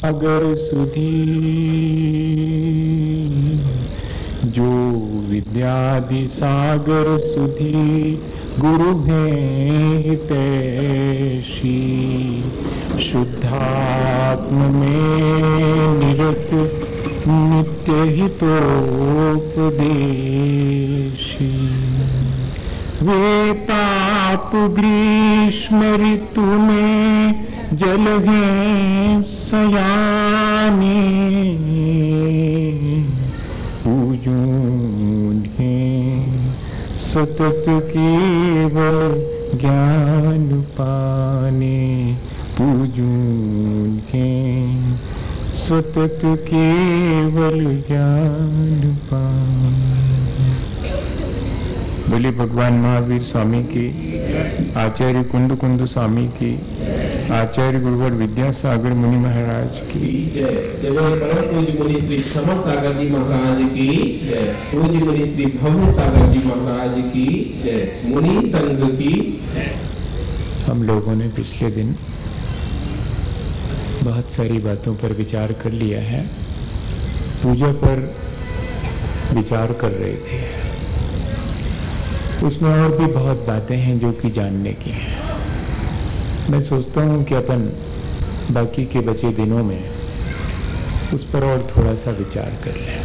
सागर सुधी जो विद्यादि सागर सुधी गुरु हैं हितैषी शुद्धात्म में निरत नित्य हितोपदेशी वे ताप ग्रीष्म ऋतु में जल हैं सयाने पूजूंगे सतत केवल ज्ञान पाने पूजूंगे सतत केवल ज्ञान पाने। बोले भगवान महावीर स्वामी की, आचार्य कुंद कुंद स्वामी की, आचार्य गुरुवर विद्यासागर मुनि महाराज की, परम पूज्य मुनि श्री क्षमा सागर जी महाराज की, पूज्य मुनि श्री भव्य सागर जी महाराज की, मुनि संघ की। हम लोगों ने पिछले दिन बहुत सारी बातों पर विचार कर लिया है। पूजा पर विचार कर रहे थे, उसमें और भी बहुत बातें हैं जो कि जानने की हैं। मैं सोचता हूं कि अपन बाकी के बचे दिनों में उस पर और थोड़ा सा विचार कर लें।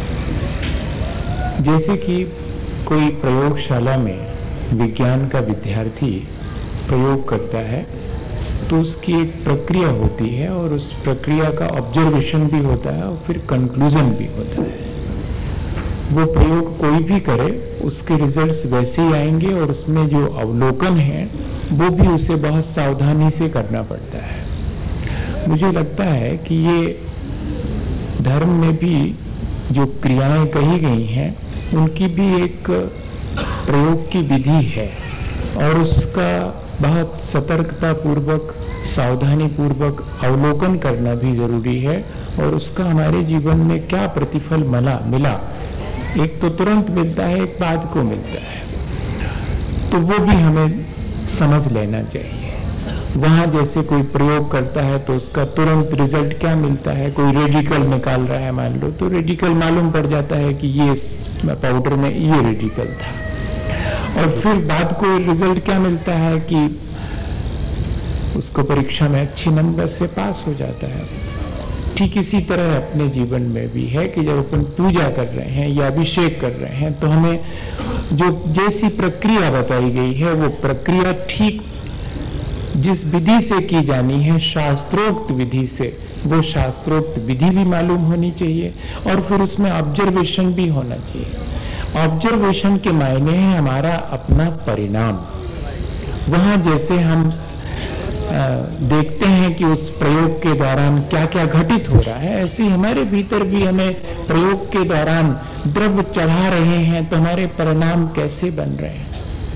जैसे कि कोई प्रयोगशाला में विज्ञान का विद्यार्थी प्रयोग करता है तो उसकी एक प्रक्रिया होती है और उस प्रक्रिया का ऑब्जर्वेशन भी होता है और फिर कंक्लूजन भी होता है। वो प्रयोग कोई भी करे उसके रिजल्ट्स वैसे ही आएंगे और उसमें जो अवलोकन है वो भी उसे बहुत सावधानी से करना पड़ता है। मुझे लगता है कि ये धर्म में भी जो क्रियाएं कही गई हैं उनकी भी एक प्रयोग की विधि है और उसका बहुत सतर्कता पूर्वक सावधानी पूर्वक अवलोकन करना भी जरूरी है और उसका हमारे जीवन में क्या प्रतिफल मिला, एक तो तुरंत मिलता है, एक बाद को मिलता है, तो वो भी हमें समझ लेना चाहिए। वहां जैसे कोई प्रयोग करता है तो उसका तुरंत रिजल्ट क्या मिलता है, कोई रेडिकल निकाल रहा है मान लो, तो रेडिकल मालूम पड़ जाता है कि ये पाउडर में ये रेडिकल था, और फिर बाद को रिजल्ट क्या मिलता है कि उसको परीक्षा में अच्छे नंबर से पास हो जाता है। ठीक इसी तरह अपने जीवन में भी है कि जब अपन पूजा कर रहे हैं या अभिषेक कर रहे हैं तो हमें जो जैसी प्रक्रिया बताई गई है वो प्रक्रिया ठीक जिस विधि से की जानी है, शास्त्रोक्त विधि से, वो शास्त्रोक्त विधि भी मालूम होनी चाहिए और फिर उसमें ऑब्जर्वेशन भी होना चाहिए। ऑब्जर्वेशन के मायने है हमारा अपना परिणाम। वहां जैसे हम देखते हैं कि उस प्रयोग के दौरान क्या क्या घटित हो रहा है, ऐसे हमारे भीतर भी हमें प्रयोग के दौरान द्रव्य चढ़ा रहे हैं तो हमारे परिणाम कैसे बन रहे हैं,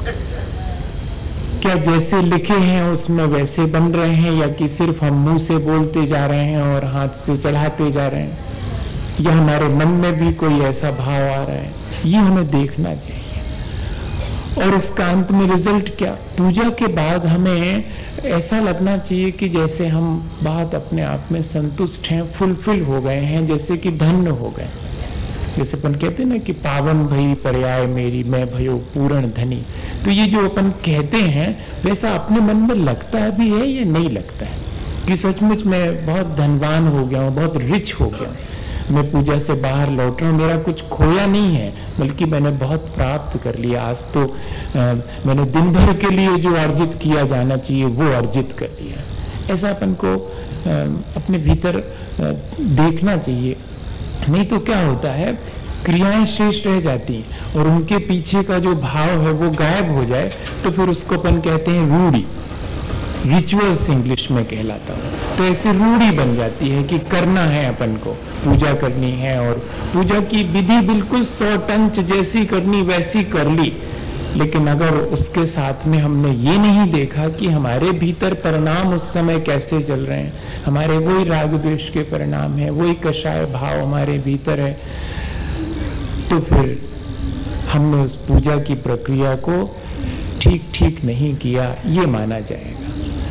क्या जैसे लिखे हैं उसमें वैसे बन रहे हैं या कि सिर्फ हम मुंह से बोलते जा रहे हैं और हाथ से चढ़ाते जा रहे हैं, या हमारे मन में भी कोई ऐसा भाव आ रहा है, ये हमें देखना चाहिए। और इसका अंत में रिजल्ट क्या, पूजा के बाद हमें ऐसा लगना चाहिए कि जैसे हम बहुत अपने आप में संतुष्ट हैं, फुलफिल हो गए हैं, जैसे कि धन्य हो गए। जैसे अपन कहते हैं ना कि पावन भई पर्याय मेरी मैं भयो पूर्ण धनी, तो ये जो अपन कहते हैं वैसा अपने मन में लगता भी है या नहीं लगता है कि सचमुच मैं बहुत धनवान हो गया हूँ, बहुत रिच हो गया हूँ, मैं पूजा से बाहर लौट रहा हूँ, मेरा कुछ खोया नहीं है बल्कि मैंने बहुत प्राप्त कर लिया। आज तो मैंने दिन भर के लिए जो अर्जित किया जाना चाहिए वो अर्जित कर लिया। ऐसा अपन को अपने भीतर देखना चाहिए। नहीं तो क्या होता है, क्रियाएं शेष रह जाती हैं और उनके पीछे का जो भाव है वो गायब हो जाए तो फिर उसको अपन कहते हैं रूढ़ी, रिचुअल्स इंग्लिश में कहलाता है। तो ऐसे रूढ़ी बन जाती है कि करना है अपन को, पूजा करनी है और पूजा की विधि बिल्कुल 100 टंच जैसी करनी वैसी कर ली, लेकिन अगर उसके साथ में हमने ये नहीं देखा कि हमारे भीतर परिणाम उस समय कैसे चल रहे हैं, हमारे वही राग द्वेष के परिणाम है, वही कषाय भाव हमारे भीतर है, तो फिर हमने उस पूजा की प्रक्रिया को ठीक नहीं किया, ये माना जाएगा।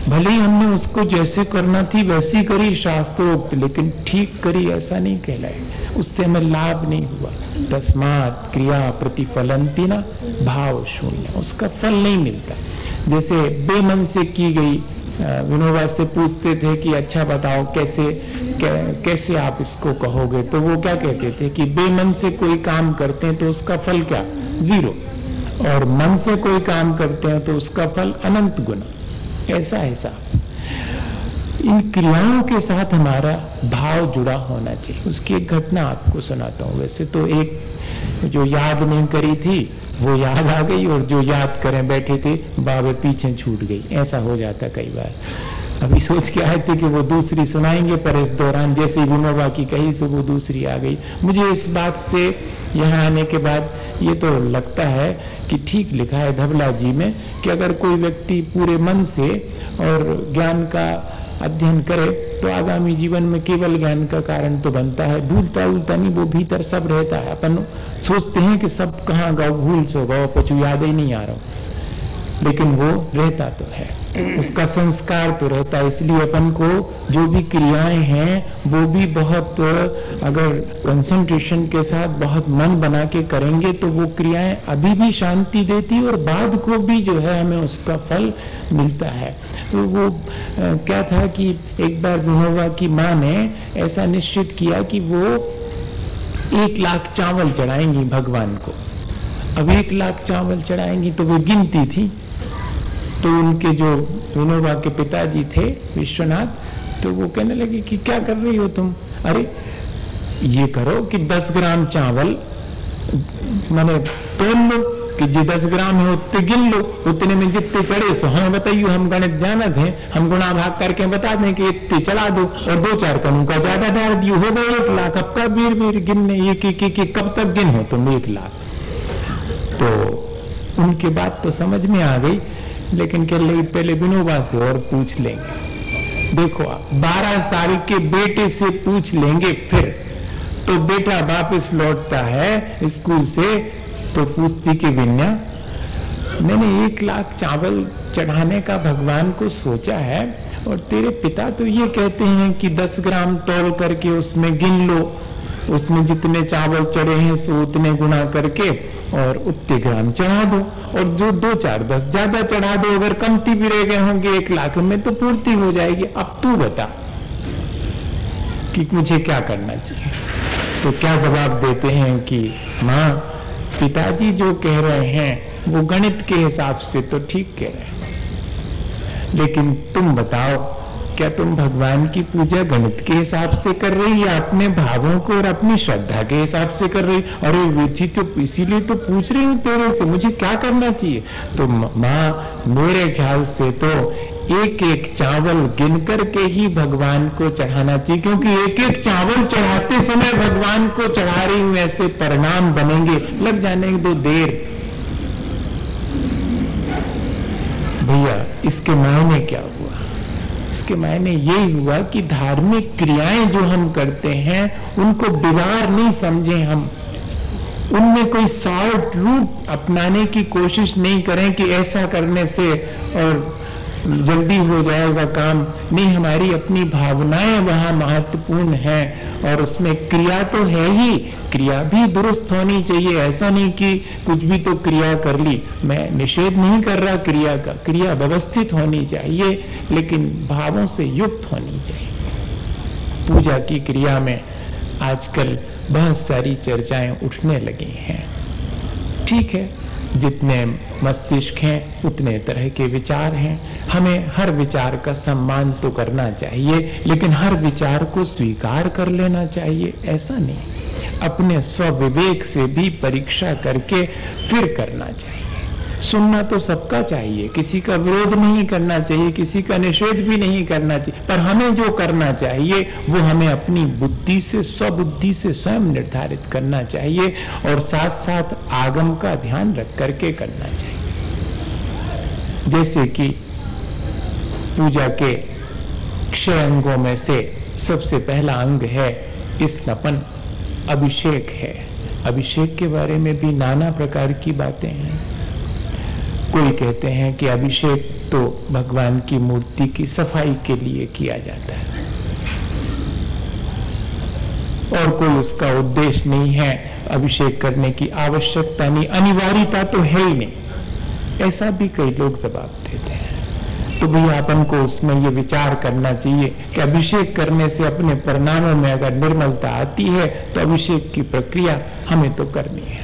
भले ही हमने उसको जैसे करना थी वैसी करी शास्त्रोक्त, लेकिन ठीक करी ऐसा नहीं कहलाए, उससे हमें लाभ नहीं हुआ। तस्मात् क्रिया प्रतिफलंती ना भाव शून्य, उसका फल नहीं मिलता। जैसे बेमन से की गई, विनोबा से पूछते थे कि अच्छा बताओ कैसे आप इसको कहोगे, तो वो क्या कहते थे कि बेमन से कोई काम करते हैं तो उसका फल क्या, 0, और मन से कोई काम करते हैं तो उसका फल अनंत गुना। ऐसा इन क्रियाओं के साथ हमारा भाव जुड़ा होना चाहिए। उसकी एक घटना आपको सुनाता हूं। वैसे तो एक जो याद नहीं करी थी वो याद आ गई, और जो याद करें बैठे थे बाबे पीछे छूट गई, ऐसा हो जाता कई बार। अभी सोच के आए थे कि वो दूसरी सुनाएंगे, पर इस दौरान जैसे विनोबा की कही से वो दूसरी आ गई। मुझे इस बात से यहाँ आने के बाद ये तो लगता है कि ठीक लिखा है धवला जी में कि अगर कोई व्यक्ति पूरे मन से और ज्ञान का अध्ययन करे तो आगामी जीवन में केवल ज्ञान का कारण तो बनता है। भूलता उलता नहीं, वो भीतर सब रहता है। अपन सोचते हैं कि सब कहाँ गौ, भूल सो गौ, पचू याद ही नहीं आ रहा, लेकिन वो रहता तो है, उसका संस्कार तो रहता है। इसलिए अपन को जो भी क्रियाएं हैं वो भी बहुत, अगर कंसंट्रेशन के साथ बहुत मन बना के करेंगे तो वो क्रियाएं अभी भी शांति देती और बाद को भी जो है हमें उसका फल मिलता है। तो वो क्या था कि एक बार विनोबा की माँ ने ऐसा निश्चित किया कि वो 1 लाख चावल चढ़ाएंगी भगवान को। अब 1 लाख चावल चढ़ाएंगी तो वो गिनती थी। तो उनके जो विनोबा के पिताजी थे विश्वनाथ, तो वो कहने लगे कि क्या कर रही हो तुम? अरे ये करो कि 10 ग्राम चावल मैंने तोल लो कि जो 10 ग्राम है उतने गिन लो, उतने में जितने चढ़े सो हमें बताइए, हम गणित जानत हैं, हम गुणा भाग करके बता दें कि इतने चढ़ा दो, और 2-4 कनों का ज्यादा डाल दियो, हो गए 1 लाख। अब का बीर गिनने एक कब तक गिन हो तुम 1 लाख? तो उनकी बात तो समझ में आ गई, लेकिन कह लगी पहले विनोबा से और पूछ लेंगे। देखो 12 साल के बेटे से पूछ लेंगे फिर। तो बेटा वापस लौटता है स्कूल से तो पूछती कि विन्या, मैंने 1 लाख चावल चढ़ाने का भगवान को सोचा है, और तेरे पिता तो ये कहते हैं कि 10 ग्राम तौल करके उसमें गिन लो, उसमें जितने चावल चढ़े हैं सो उतने गुणा करके और उतने ग्राम चढ़ा दो, और जो 2-4-10 ज्यादा चढ़ा दो, अगर कमती भी रह गए होंगे 1 लाख में तो पूर्ति हो जाएगी। अब तू बता कि मुझे क्या करना चाहिए? तो क्या जवाब देते हैं कि मां, पिताजी जो कह रहे हैं वो गणित के हिसाब से तो ठीक कह रहे हैं, लेकिन तुम बताओ क्या तुम भगवान की पूजा गणित के हिसाब से कर रही या अपने भावों को और अपनी श्रद्धा के हिसाब से कर रही? अरे विधि तो इसीलिए तो पूछ रही हूं तेरे से, मुझे क्या करना चाहिए? तो मां, मेरे ख्याल से तो 1-1 चावल गिन करके ही भगवान को चढ़ाना चाहिए, क्योंकि 1-1 चावल चढ़ाते समय भगवान को चढ़ा रही हूं, ऐसे परिणाम बनेंगे, लग जाने दो देर। भैया इसके मायने क्या हुआ? इसके मायने यही हुआ कि धार्मिक क्रियाएं जो हम करते हैं उनको बिगाड़ नहीं समझें हम, उनमें कोई शॉर्ट रूट अपनाने की कोशिश नहीं करें कि ऐसा करने से और जल्दी हो जाएगा काम। नहीं, हमारी अपनी भावनाएं वहां महत्वपूर्ण हैं, और उसमें क्रिया तो है ही, क्रिया भी दुरुस्त होनी चाहिए। ऐसा नहीं कि कुछ भी तो क्रिया कर ली, मैं निषेध नहीं कर रहा क्रिया का, क्रिया व्यवस्थित होनी चाहिए लेकिन भावों से युक्त होनी चाहिए। पूजा की क्रिया में आजकल बहुत सारी चर्चाएं उठने लगी हैं। ठीक है, जितने मस्तिष्क हैं उतने तरह के विचार हैं, हमें हर विचार का सम्मान तो करना चाहिए, लेकिन हर विचार को स्वीकार कर लेना चाहिए ऐसा नहीं। अपने स्वविवेक से भी परीक्षा करके फिर करना चाहिए। सुनना तो सबका चाहिए, किसी का विरोध नहीं करना चाहिए, किसी का निषेध भी नहीं करना चाहिए, पर हमें जो करना चाहिए वो हमें अपनी बुद्धि से, स्वबुद्धि से स्वयं निर्धारित करना चाहिए, और साथ साथ आगम का ध्यान रख करके करना चाहिए। जैसे कि पूजा के 6 अंगों में से सबसे पहला अंग है स्नपन, अभिषेक है। अभिषेक के बारे में भी नाना प्रकार की बातें हैं। कोई कहते हैं कि अभिषेक तो भगवान की मूर्ति की सफाई के लिए किया जाता है और कोई उसका उद्देश्य नहीं है, अभिषेक करने की आवश्यकता नहीं, अनिवार्यता तो है ही नहीं, ऐसा भी कई लोग जवाब देते हैं। तो भैया अपन को उसमें ये विचार करना चाहिए कि अभिषेक करने से अपने परिणामों में अगर निर्मलता आती है तो अभिषेक की प्रक्रिया हमें तो करनी है।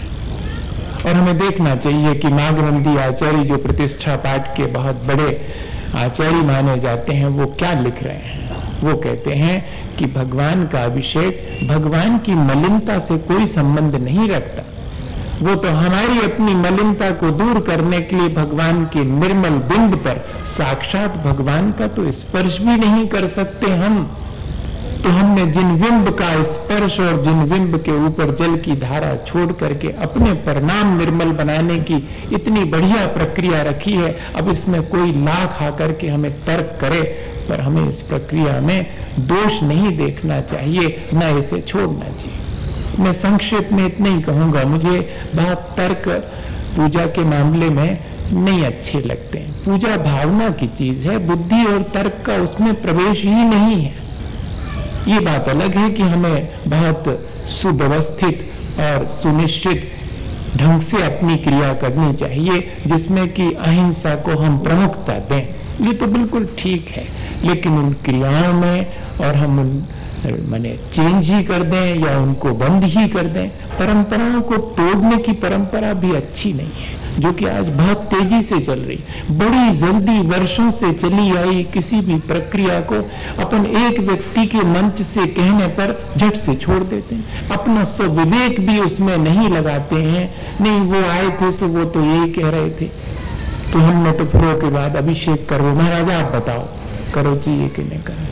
और हमें देखना चाहिए कि नागनंदी आचार्य जो प्रतिष्ठा पाठ के बहुत बड़े आचार्य माने जाते हैं, वो क्या लिख रहे हैं। वो कहते हैं कि भगवान का अभिषेक भगवान की मलिनता से कोई संबंध नहीं रखता, वो तो हमारी अपनी मलिनता को दूर करने के लिए भगवान के निर्मल बिंब पर साक्षात भगवान का तो स्पर्श भी नहीं कर सकते हम, तो हमने जिन बिंब का स्पर्श और जिन बिंब के ऊपर जल की धारा छोड़ करके अपने परिणाम निर्मल बनाने की इतनी बढ़िया प्रक्रिया रखी है, अब इसमें कोई लाख आकर के हमें तर्क करे, पर हमें इस प्रक्रिया में दोष नहीं देखना चाहिए, न इसे छोड़ना चाहिए। मैं संक्षेप में इतना ही कहूंगा, मुझे बहुत तर्क पूजा के मामले में नहीं अच्छे लगते हैं। पूजा भावना की चीज है, बुद्धि और तर्क का उसमें प्रवेश ही नहीं है। ये बात अलग है कि हमें बहुत सुव्यवस्थित और सुनिश्चित ढंग से अपनी क्रिया करनी चाहिए, जिसमें कि अहिंसा को हम प्रमुखता दें, ये तो बिल्कुल ठीक है। लेकिन उन क्रियाओं में और हम उन माने चेंज ही कर दें या उनको बंद ही कर दें, परंपराओं को तोड़ने की परंपरा भी अच्छी नहीं है, जो कि आज बहुत तेजी से चल रही, बड़ी जल्दी वर्षों से चली आई किसी भी प्रक्रिया को अपन एक व्यक्ति के मंच से कहने पर झट से छोड़ देते हैं, अपना स्वविवेक भी उसमें नहीं लगाते हैं। नहीं, वो आए थे तो वो तो यही कह रहे थे, तो हमने तो फिर के बाद अभिषेक करो, महाराजा आप बताओ करो चाहिए कि नहीं करो।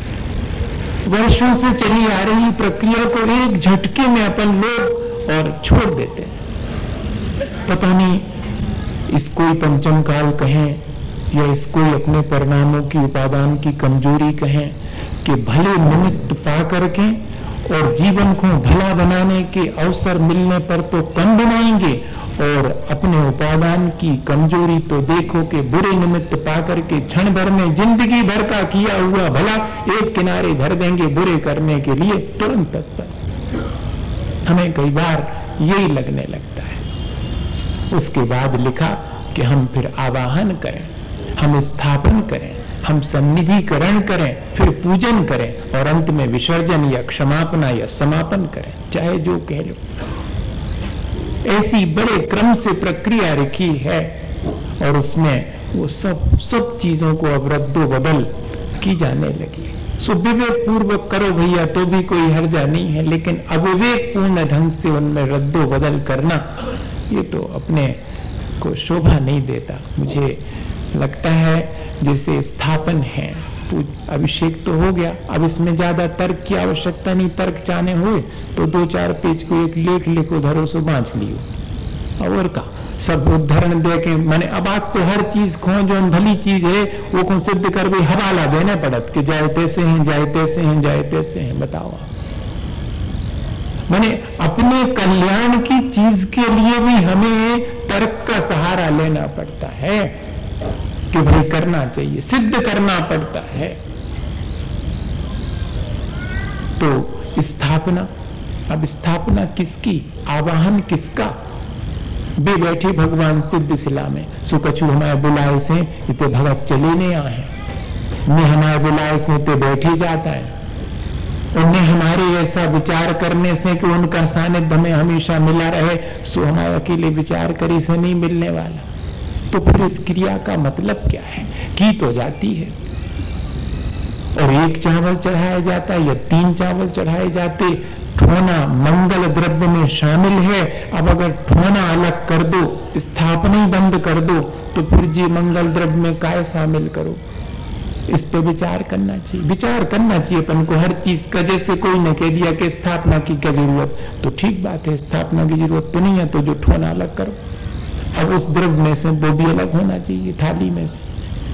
वर्षों से चली आ रही प्रक्रिया को एक झटके में अपन लोग और छोड़ देते हैं। पता नहीं इसको ही पंचम काल कहें या इसको ही अपने परिणामों की उपादान की कमजोरी कहें कि भले निमित्त पा करके और जीवन को भला बनाने के अवसर मिलने पर तो कम बनाएंगे और अपने उपादान की कमजोरी तो देखो कि बुरे निमित्त पाकर के क्षण भर में जिंदगी भर का किया हुआ भला एक किनारे धर देंगे बुरे करने के लिए तुरंत तत्पर। हमें कई बार यही लगने लगता है। उसके बाद लिखा कि हम फिर आवाहन करें, हम स्थापन करें, हम सन्निधिकरण करें, फिर पूजन करें और अंत में विसर्जन या क्षमापना या समापन करें, चाहे जो कह लो। ऐसी बड़े क्रम से प्रक्रिया रखी है और उसमें वो सब चीजों को अब रद्दो बदल की जाने लगी। सो विवेक पूर्वक करो भैया तो भी कोई हर्जा नहीं है, लेकिन अविवेक पूर्ण ढंग से उनमें रद्दो बदल करना ये तो अपने को शोभा नहीं देता। मुझे लगता है जैसे स्थापन है, अभिषेक तो हो गया, अब इसमें ज्यादा तर्क की आवश्यकता नहीं। तर्क चाहने हुए तो 2-4 पेज को एक लेख लिखो, धरो सो बांच लियो और का सब उदाहरण दे के मैंने अब आज तो हर चीज खो जो भली चीज है वो को सिद्ध कर भी हवाला देने पड़त कि जाए तैसे हैं, जाए तैसे हैं, जाए तैसे हैं। बताओ, मैंने अपने कल्याण की चीज के लिए भी हमें तर्क का सहारा लेना पड़ता है कि भाई करना चाहिए, सिद्ध करना पड़ता है। तो स्थापना, अब स्थापना किसकी, आवाहन किसका? बे बैठे भगवान सिद्ध शिला में सुकछु हमारे बुलाए से इतने भगत चले नहीं आए, ने हमारे बुलाए से इतने बैठे जाता है, उन्हें हमारे ऐसा विचार करने से कि उनका सानिध्य हमें हमेशा मिला रहे, सो हमारे अकेले विचार करी से नहीं मिलने वाला। तो फिर इस क्रिया का मतलब क्या है? की तो जाती है और 1 चावल चढ़ाया जाता है या 3 चावल चढ़ाए जाते, ठोना मंगल द्रव्य में शामिल है। अब अगर ठोना अलग कर दो, स्थापना बंद कर दो, तो फिर जी मंगल द्रव्य में काय शामिल करो? इस पे विचार करना चाहिए, विचार करना चाहिए अपन को हर चीज का। जैसे कोई ने कह दिया कि स्थापना की क्या जरूरत, तो ठीक बात है, स्थापना की जरूरत तो नहीं है, तो जो ठोना अलग करो। अब उस द्रव्य में से वो भी अलग होना चाहिए, थाली में से।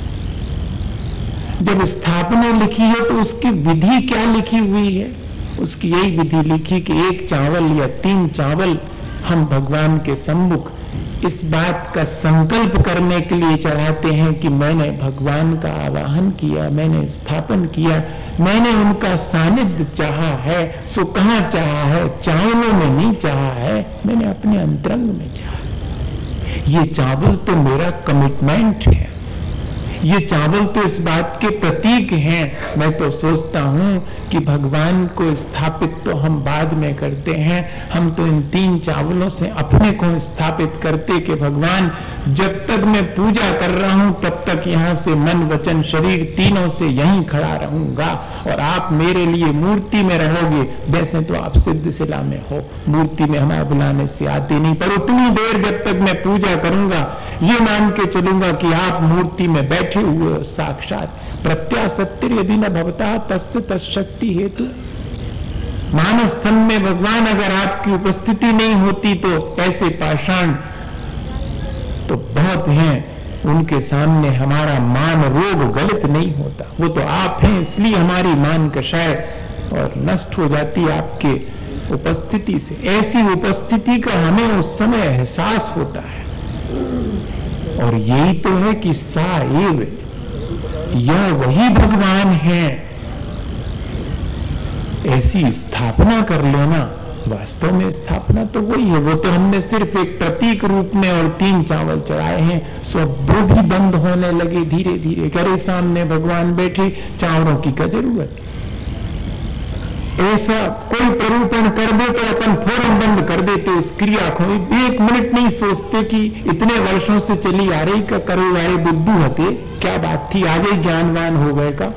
जब स्थापना लिखी है तो उसकी विधि क्या लिखी हुई है? उसकी यही विधि लिखी कि 1 चावल या 3 चावल हम भगवान के सम्मुख इस बात का संकल्प करने के लिए चढ़ाते हैं कि मैंने भगवान का आवाहन किया, मैंने स्थापन किया, मैंने उनका सानिध्य चाहा है। सो कहां चाहा है? चावलों में नहीं चाहा है, मैंने अपने अंतरंग में चाहा। ये चावल तो मेरा कमिटमेंट है, ये चावल तो इस बात के प्रतीक हैं। मैं तो सोचता हूं कि भगवान को स्थापित तो हम बाद में करते हैं, हम तो इन 3 चावलों से अपने को स्थापित करते कि भगवान जब तक मैं पूजा कर रहा हूं तब तक यहां से मन वचन शरीर तीनों से यहीं खड़ा रहूंगा और आप मेरे लिए मूर्ति में रहोगे। वैसे तो आप सिद्ध शिला में हो, मूर्ति में हमारा बुलाने से आते नहीं, पर उतनी देर जब तक मैं पूजा करूंगा ये मान के चलूंगा कि आप मूर्ति में बैठे हुए हो साक्षात। प्रत्यासत्तिर यदि न भवता तस्य तत्शक्ति हेतु। मानस्थन में भगवान अगर आपकी उपस्थिति नहीं होती तो ऐसे पाषाण तो बहुत हैं, उनके सामने हमारा मान रोग गलित नहीं होता। वो तो आप हैं, इसलिए हमारी मान कषाय और नष्ट हो जाती आपके उपस्थिति से। ऐसी उपस्थिति का हमें उस समय एहसास होता है। और यही तो है कि सा एव, यह वही भगवान है। ऐसी स्थापना कर लेना, वास्तव में स्थापना तो वही है। वो तो हमने सिर्फ एक प्रतीक रूप में और 3 चावल चढ़ाए हैं, सो वो भी बंद होने लगे धीरे धीरे। करे सामने भगवान बैठे, चावलों की क्या जरूरत? ऐसा कोई प्ररूपण कर दे तो अपन फौरन बंद कर देते उस क्रिया को। 1 मिनट नहीं सोचते कि इतने वर्षों से चली आ रही का करो यारे बुद्धू हते, क्या बात थी, आगे ज्ञानवान हो गए का।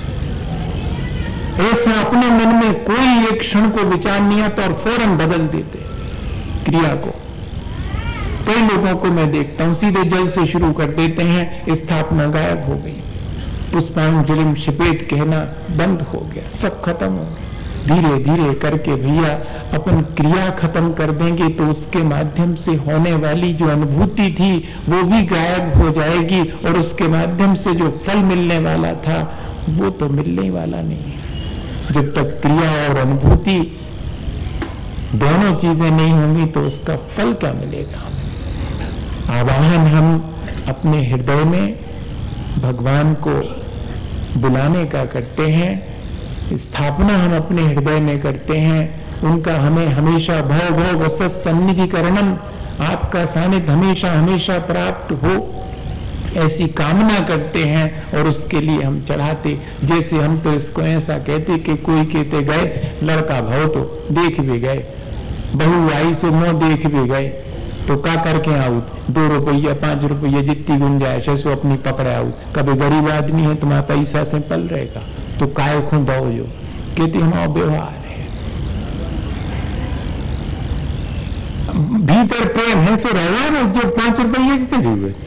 ऐसा अपने मन में कोई एक क्षण को विचार नहीं आता और फौरन बदल देते क्रिया को। कई लोगों को मैं देखता हूं सीधे जल से शुरू कर देते हैं, स्थापना गायब हो गई, पुष्पांजलि शिपेत कहना बंद हो गया, सब खत्म हो गया। धीरे धीरे करके भैया अपन क्रिया खत्म कर देंगे तो उसके माध्यम से होने वाली जो अनुभूति थी वो भी गायब हो जाएगी और उसके माध्यम से जो फल मिलने वाला था वो तो मिलने वाला नहीं है। जब तक क्रिया और अनुभूति दोनों चीजें नहीं होंगी तो उसका फल क्या मिलेगा? आवाहन हम अपने हृदय में भगवान को बुलाने का करते हैं, स्थापना हम अपने हृदय में करते हैं, उनका हमें हमेशा भव भव वसत सन्निधिकरणम, आपका सानिध्य हमेशा हमेशा प्राप्त हो, ऐसी कामना करते हैं और उसके लिए हम चढ़ाते। जैसे हम तो इसको ऐसा कहते कि कोई कहते गए लड़का भव तो देख भी गए, बहू आई सो मोह देख भी गए, तो का करके आऊत 2 रुपया 5 रुपया जितनी गुंजाइश है सो अपनी पकड़े आऊत। कभी गरीब आदमी है तुम्हारा पैसा से पल रहेगा तो काय खो दो जो कहते हमारा व्यवहार है। भीतर प्रेम है सो रहेगा ना, जो 5 रुपये की जरूरत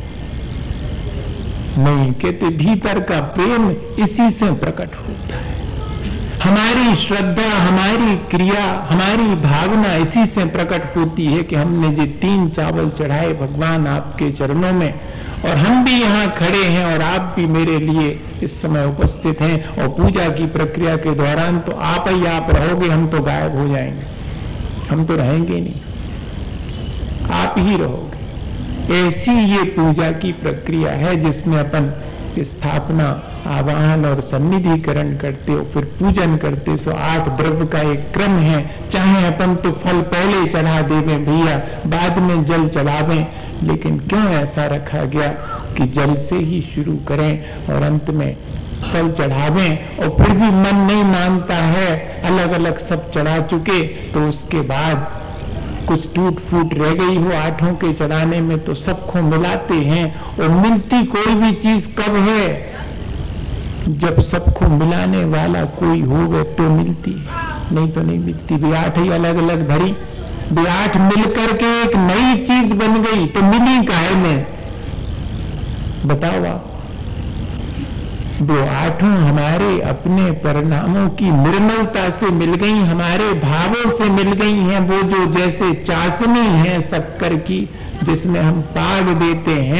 नहीं। कहते भीतर का प्रेम इसी से प्रकट होता है। हमारी श्रद्धा, हमारी क्रिया, हमारी भावना इसी से प्रकट होती है कि हमने जो 3 चावल चढ़ाए भगवान आपके चरणों में, और हम भी यहाँ खड़े हैं और आप भी मेरे लिए इस समय उपस्थित हैं, और पूजा की प्रक्रिया के दौरान तो आप ही आप रहोगे, हम तो गायब हो जाएंगे, हम तो रहेंगे नहीं, आप ही रहोगे। ऐसी ये पूजा की प्रक्रिया है जिसमें अपन स्थापना, आवाहन और सन्निधिकरण करते हो, फिर पूजन करते। सो 8 द्रव्य का एक क्रम है। चाहे अपन तो फल पहले चढ़ा देवें भैया, बाद में जल चढ़ावें, लेकिन क्यों ऐसा रखा गया कि जल से ही शुरू करें और अंत में फल चढ़ावें। और फिर भी मन नहीं मानता है, अलग अलग सब चढ़ा चुके, तो उसके बाद कुछ टूट फूट रह गई हो 8 के चढ़ाने में तो सबको मिलाते हैं। और मिलती कोई भी चीज कब है? जब सबको मिलाने वाला कोई हो तो मिलती, नहीं तो नहीं मिलती। वे 8 ही अलग अलग धरी, वे 8 मिलकर के एक नई चीज बन गई तो मिली काहे में? बताओ आप। वो 8 हमारे अपने परिणामों की निर्मलता से मिल गई, हमारे भावों से मिल गई हैं। वो जो जैसे चाशनी है शक्कर की जिसमें हम पाग देते हैं,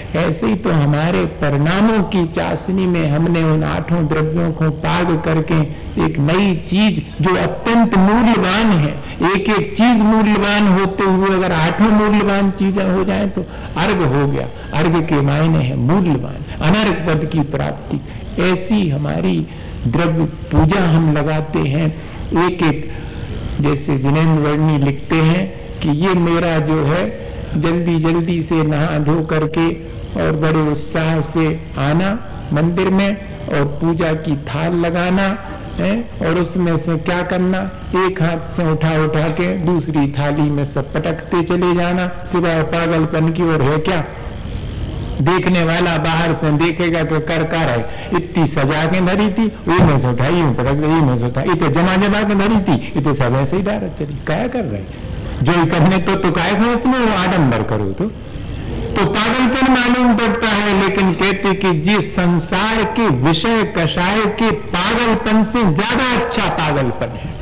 ऐसे ही तो हमारे परिणामों की चाशनी में हमने उन 8 द्रव्यों को पाग करके एक नई चीज जो अत्यंत मूल्यवान है, एक एक चीज मूल्यवान होते हुए अगर 8 मूल्यवान चीजें हो जाए तो अर्घ हो गया। अर्घ के मायने है मूल्यवान, अनर्घ पद की प्राप्ति। ऐसी हमारी द्रव्य पूजा हम लगाते हैं एक एक। जैसे जिनेन्द्र वर्णी लिखते हैं कि ये मेरा जो है जल्दी जल्दी से नहा धो करके और बड़े उत्साह से आना मंदिर में और पूजा की थाल लगाना है, और उसमें से क्या करना, एक हाथ से उठा उठा के दूसरी थाली में सब पटकते चले जाना, सिवाय पागलपन की। और है क्या, देखने वाला बाहर से देखेगा तो कर है, इतनी सजा के धरी थी, वो में से उठाई पटक गई, में से उठा, इतने जमा के धरी थी, इतने सब ऐसे ही डायरेक्ट चली। क्या कर रहे जो ही करने तो काय हो तुम्हें वो आडंबर करो तो पागलपन मालूम पड़ता है। लेकिन कहते कि जिस संसार के विषय कषाय के पागलपन से ज्यादा अच्छा पागलपन है।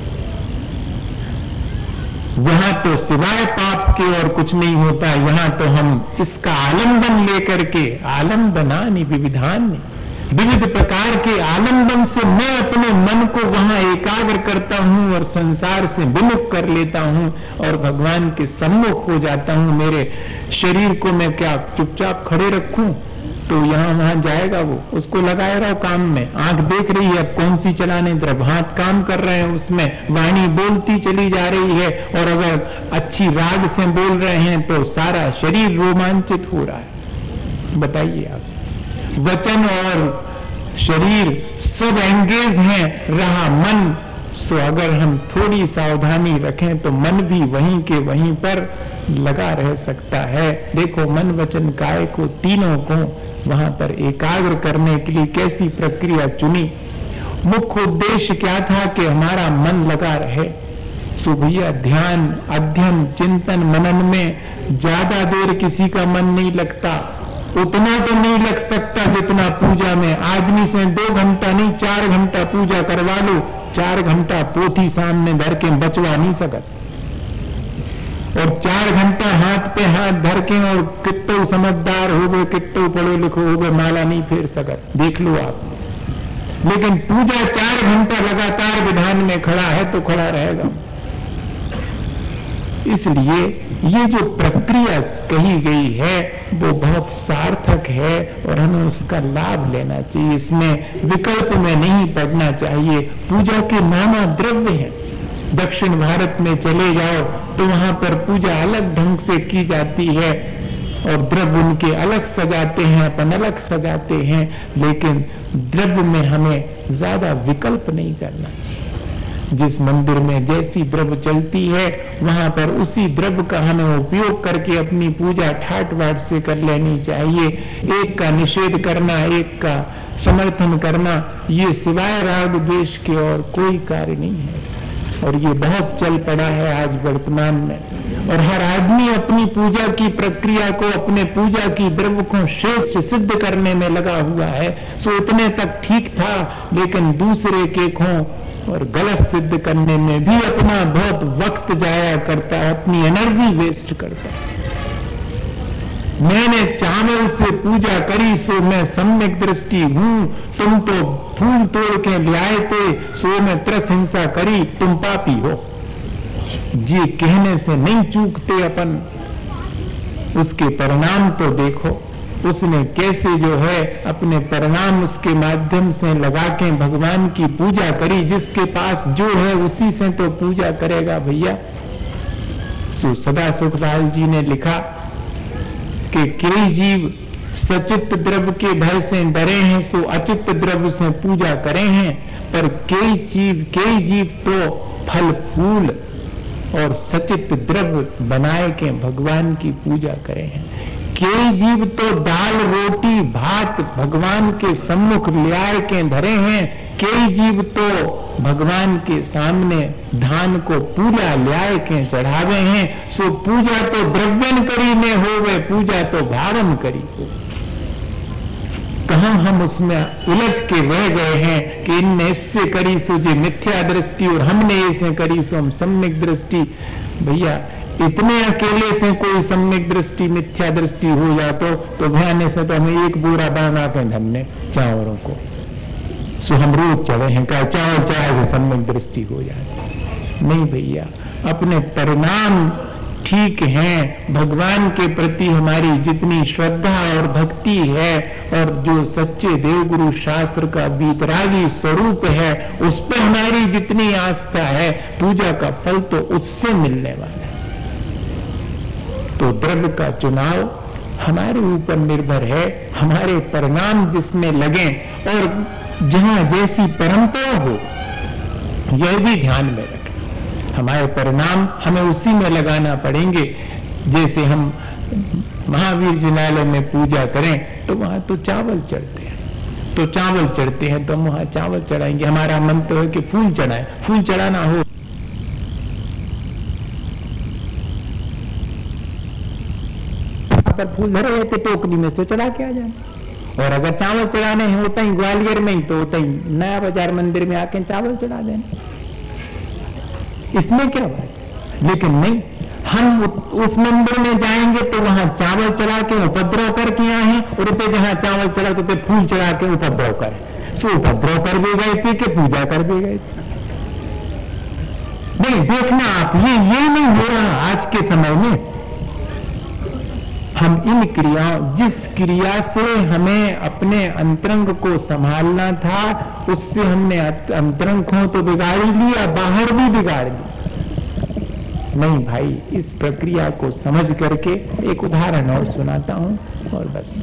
यहां तो सिवाय पाप के और कुछ नहीं होता, यहां तो हम इसका आलंबन लेकर के, आलंबनानि विविधानि, विविध प्रकार के आलंबन से मैं अपने मन को वहां एकाग्र करता हूं और संसार से विमुख कर लेता हूं और भगवान के सम्मुख हो जाता हूं। मेरे शरीर को मैं क्या चुपचाप खड़े रखूं, तो यहां वहां जाएगा वो, उसको लगाए रहो काम में। आंख देख रही है अब कौन सी चलाने, तरफ हाथ काम कर रहे हैं, उसमें वाणी बोलती चली जा रही है, और अगर अच्छी राग से बोल रहे हैं तो सारा शरीर रोमांचित हो रहा है। बताइए आप, वचन और शरीर सब एंगेज हैं, रहा मन, सो अगर हम थोड़ी सावधानी रखें तो मन भी वहीं के वहीं पर लगा रह सकता है। देखो मन वचन काय को, तीनों को वहां पर एकाग्र करने के लिए कैसी प्रक्रिया चुनी। मुख्य उद्देश्य क्या था कि हमारा मन लगा रहे। सो भैया ध्यान, अध्ययन, चिंतन, मनन में ज्यादा देर किसी का मन नहीं लगता, उतना तो नहीं लग सकता जितना पूजा में। आदमी से 2 घंटा नहीं 4 घंटा पूजा करवा लो, 4 घंटा पोथी सामने धर के बचवा नहीं सकत, और 4 घंटा हाथ पे हाथ धर के और कित्तो समझदार हो गए, कित्तो पढ़ो लिखो हो गए, माला नहीं फेर सकत, देख लो आप। लेकिन पूजा 4 घंटा लगातार विधान में खड़ा है तो खड़ा रहेगा। इसलिए ये जो प्रक्रिया कही गई है वो बहुत सार्थक है और हमें उसका लाभ लेना चाहिए। इसमें विकल्प में नहीं पड़ना चाहिए। पूजा के नाना द्रव्य हैं। दक्षिण भारत में चले जाओ तो वहां पर पूजा अलग ढंग से की जाती है और द्रव्य उनके अलग सजाते हैं, अपन अलग सजाते हैं, लेकिन द्रव्य में हमें ज्यादा विकल्प नहीं करना चाहिए। जिस मंदिर में जैसी द्रव्य चलती है वहां पर उसी द्रव्य का हमें उपयोग करके अपनी पूजा ठाट बाट से कर लेनी चाहिए। एक का निषेध करना, एक का समर्थन करना, ये सिवाय राग द्वेष के और कोई कार्य नहीं है इसमें। और ये बहुत चल पड़ा है आज वर्तमान में, और हर आदमी अपनी पूजा की प्रक्रिया को, अपने पूजा की द्रव्य को श्रेष्ठ सिद्ध करने में लगा हुआ है। सो उतने तक ठीक था, लेकिन दूसरे के को और गलत सिद्ध करने में भी अपना बहुत वक्त जाया करता है, अपनी एनर्जी वेस्ट करता है। मैंने चावल से पूजा करी सो मैं सम्यक दृष्टि हूं, तुम तो फूल तोड़ के लाए थे सो मैं त्रस हिंसा करी, तुम पापी हो। ये कहने से नहीं चूकते अपन, उसके परिणाम तो देखो। उसने कैसे जो है अपने परिणाम उसके माध्यम से लगा के भगवान की पूजा करी। जिसके पास जो है उसी से तो पूजा करेगा भैया। सो सदा सुखलाल जी ने लिखा कि कई जीव सचित द्रव्य के भय से डरे हैं सो अचित द्रव्य से पूजा करे हैं, पर कई जीव तो फल फूल और सचित द्रव्य बनाए के भगवान की पूजा करे हैं। कई जीव तो दाल रोटी भात भगवान के सम्मुख लियार के धरे हैं, कई जीव तो भगवान के सामने धान को पूरा ल्याय के चढ़ावे हैं। सो पूजा तो द्रव्यन करी में हो गए, पूजा तो भावन करी हो। कहां हम उसमें उलझ के रह गए हैं कि इनने इससे करी सो जी मिथ्या दृष्टि और हमने ऐसे करी सो हम सम्यक दृष्टि। भैया इतने अकेले से कोई सम्यक दृष्टि मिथ्या दृष्टि हो जाए तो ध्यान से तो हमें एक बोरा बना के धन्य चावलों को सो हम रोज चढ़े हैं क्या चावल चढ़ा से सम्यक दृष्टि हो जाए। नहीं भैया, अपने परिणाम ठीक हैं, भगवान के प्रति हमारी जितनी श्रद्धा और भक्ति है और जो सच्चे देवगुरु शास्त्र का वीतरागी स्वरूप है उस पर हमारी जितनी आस्था है, पूजा का फल तो उससे मिलने वाला है। तो द्रव्य का चुनाव हमारे ऊपर निर्भर है, हमारे परिणाम जिसमें लगे और जहां जैसी परंपरा हो यह भी ध्यान में रखें। हमारे परिणाम हमें उसी में लगाना पड़ेंगे। जैसे हम महावीर जिनालय में पूजा करें तो वहां तो चावल चढ़ते हैं, तो चावल चढ़ते हैं तो हम वहां चावल चढ़ाएंगे। हमारा मन तो है कि फूल चढ़ाएं, फूल चढ़ाना हो पर फूल धरे रहते टोकरी में से चढ़ा के आ जाए। और अगर चावल चढ़ाने हैं होता ही ग्वालियर में ही तो होता ही नया बाजार मंदिर में आके चावल चढ़ा देना, इसमें क्या बात। लेकिन नहीं, हम उस मंदिर में जाएंगे तो वहां चावल चढ़ा के उपद्रव करके आए हैं और उसे जहां चावल चढ़ा तो फूल चढ़ा के उपद्रव करें। सो उपद्रव कर भी गए थे कि पूजा कर भी गए थे। नहीं, देखना आप ये नहीं हो रहा आज के समय में। हम इन क्रियाओं, जिस क्रिया से हमें अपने अंतरंग को संभालना था उससे हमने अंतरंग को तो बिगाड़ ही लिया, बाहर भी बिगाड़ लिया। नहीं भाई, इस प्रक्रिया को समझ करके एक उदाहरण और सुनाता हूं और बस,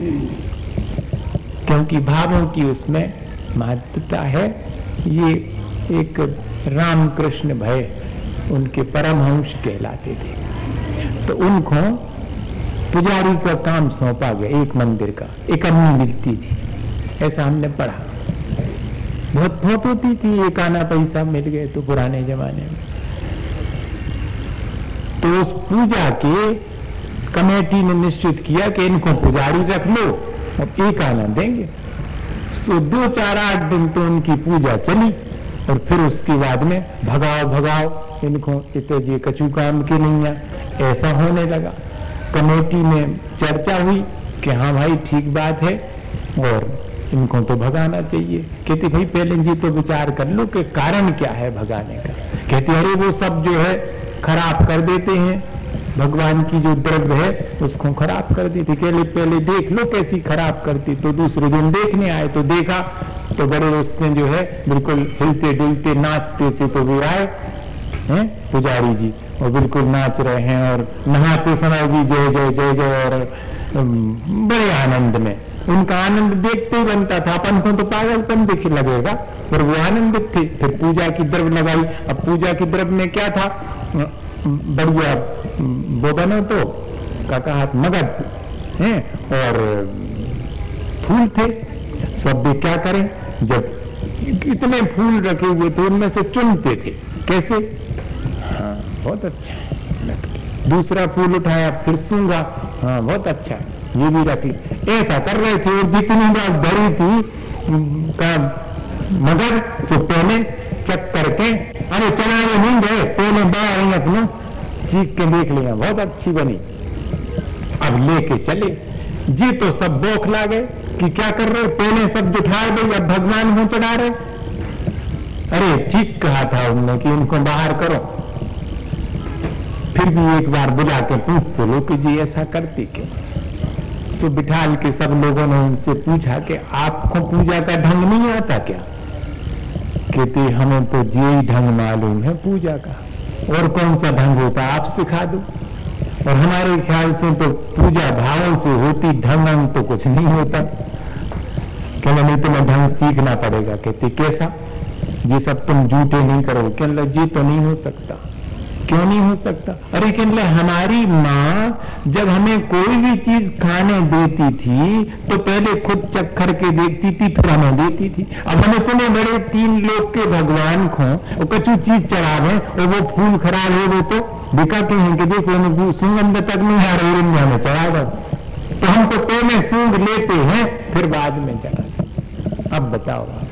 क्योंकि भावों की उसमें महत्वता है। ये एक रामकृष्ण भय उनके परमहंस कहलाते थे, तो उनको पुजारी का काम सौंपा गया एक मंदिर का। एक अम्मी मिलती थी, ऐसा हमने पढ़ा, बहुत होती थी, एक आना पैसा मिल गए तो पुराने जमाने में। तो उस पूजा के कमेटी ने निश्चित किया कि इनको पुजारी रख लो और एक आना देंगे। तो 2-4-8 दिन तो उनकी पूजा चली और फिर उसके बाद में भगाओ इनको, इतने कचू काम के नहीं है, ऐसा होने लगा। कमेटी में चर्चा हुई कि हाँ भाई ठीक बात है और इनको तो भगाना चाहिए। कहती भाई पहले जी तो विचार कर लो कि कारण क्या है भगाने का। कहती अरे वो सब जो है खराब कर देते हैं, भगवान की जो द्रव्य है उसको खराब कर देती। पहले देख लो कैसी खराब करती। तो दूसरे दिन देखने आए तो देखा तो बड़े उससे जो है बिल्कुल हिलते डुलते नाचते से तो वो आए हैं पुजारी जी, और बिल्कुल नाच रहे हैं और नहाते समय भी जय जय जय जय और बड़े आनंद में। उनका आनंद देखते ही बनता था, अपन को तो पागलपन दिख लगेगा, पर वो आनंदित थे। फिर पूजा की द्रव्य लगाई। अब पूजा की द्रव्य में क्या था, बढ़िया वो बनो तो काकाहात मगध हैं और फूल थे। सब भी क्या करें, जब इतने फूल रखे हुए थे उनमें से चुनते थे कैसे, हाँ बहुत अच्छा, दूसरा फूल उठाया फिर सूंगा, हाँ बहुत अच्छा ये भी रख ली, ऐसा कर रहे थे। और जितनी बार धरी थी का मगर सो पहले चक करके अरे चलाने नहीं गए, पहले बाहर अपना चीख के देख लिया बहुत अच्छी बनी, अब लेके चले। जी तो सब बौखला गए कि क्या कर रहे, पहले सब जुठाए गई, अब भगवान को चढ़ा रहे। अरे ठीक कहा था उन्होंने कि इनको बाहर करो। फिर भी एक बार बुला के पूछते लो कि जी ऐसा करते क्यों। तो बिठाल के सब लोगों ने उनसे पूछा कि आपको पूजा का ढंग नहीं आता क्या। कहते हमें तो यही ढंग मालूम है पूजा का, और कौन सा ढंग होता आप सिखा दो। और हमारे ख्याल से तो पूजा भावों से होती, ढंग तो कुछ नहीं होता। कहना नहीं तुम्हें ढंग सीखना पड़ेगा। कहते कैसा, ये सब तुम झूठे नहीं करो। कहने जी तो नहीं हो सकता। क्यों नहीं हो सकता, अरे कहने हमारी माँ जब हमें कोई भी चीज खाने देती थी तो पहले खुद चक्कर के देखती थी फिर हमें देती थी। अब हम इतने बड़े 3 लोग के भगवान को और कचू चीज चढ़ावे और वो फूल खराब हो गए तो दिखाते हैं कि देखो सुगंध तक नहीं आ रही, हमें चढ़ा दो। तो हम तो पहले सूंघ लेते हैं फिर बाद में चढ़ाते। अब बताओ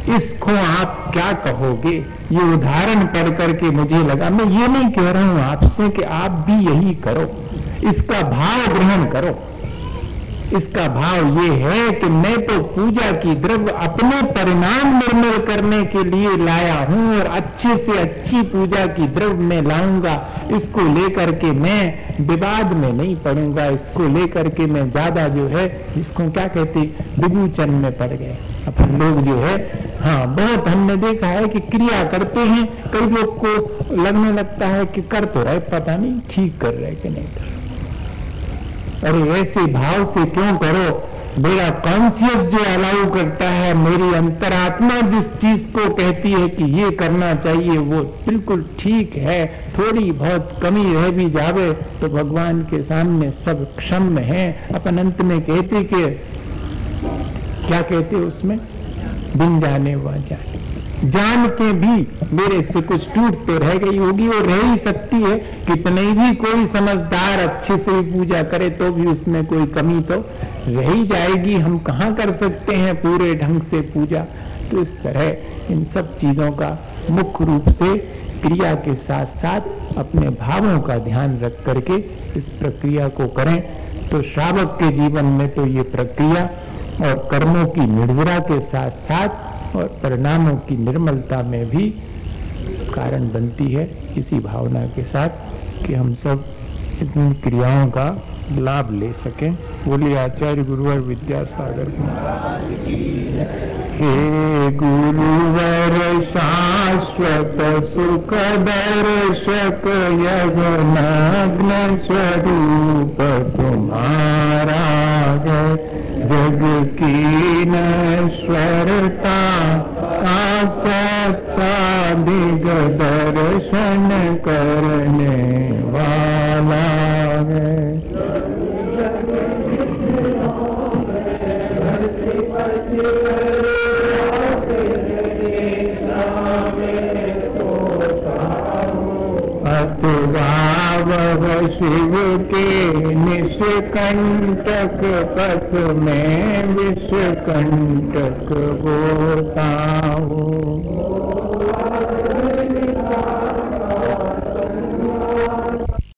इसको आप क्या कहोगे? ये उदाहरण पढ़ करके मुझे लगा, मैं ये नहीं कह रहा हूं आपसे कि आप भी यही करो, इसका भाव ग्रहण करो। इसका भाव ये है कि मैं तो पूजा की द्रव्य अपने परिणाम निर्मल करने के लिए लाया हूं और अच्छे से अच्छी पूजा की द्रव्य मैं लाऊंगा। इसको लेकर के मैं विवाद में नहीं पड़ूंगा, इसको लेकर के मैं ज्यादा जो है, इसको क्या कहते, विभूचन में पड़ गए अपन लोग जो है। हाँ, बहुत हमने देखा है कि क्रिया करते हैं, कई लोग को लगने लगता है कि कर तो रहे, पता नहीं ठीक कर रहे कि नहीं कर रहे। अरे ऐसे भाव से क्यों करो? मेरा कॉन्शियस जो अलाउ करता है, मेरी अंतरात्मा जिस चीज को कहती है कि ये करना चाहिए वो बिल्कुल ठीक है, थोड़ी बहुत कमी रह भी जावे तो भगवान के सामने सब क्षम्य है। अपन अंत में कहते कि क्या कहते उसमें, बिन जाने वह जाने, जान के भी मेरे से कुछ टूट तो रह गई होगी, वो रह ही सकती है। कितने भी कोई समझदार अच्छे से पूजा करे तो भी उसमें कोई कमी तो रह ही जाएगी। हम कहाँ कर सकते हैं पूरे ढंग से पूजा? तो इस तरह इन सब चीजों का मुख्य रूप से क्रिया के साथ साथ अपने भावों का ध्यान रख करके इस प्रक्रिया को करें। तो श्रावक के जीवन में तो ये प्रक्रिया और कर्मों की निर्जरा के साथ साथ और परिणामों की निर्मलता में भी कारण बनती है। इसी भावना के साथ कि हम सब इन क्रियाओं का लाभ ले सकें। बोलिए आचार्य गुरुवर विद्यासागर महाराज की। हे गुरुवर शाश्वत सुख दर्शक यज्ञ स्वरूप तुम्हारा है, जग की नश्वरता का सत्ता दिग दर्शन करने वाला है। अतुवावह शिव के निष्कंटक पथ में विषकंटक होता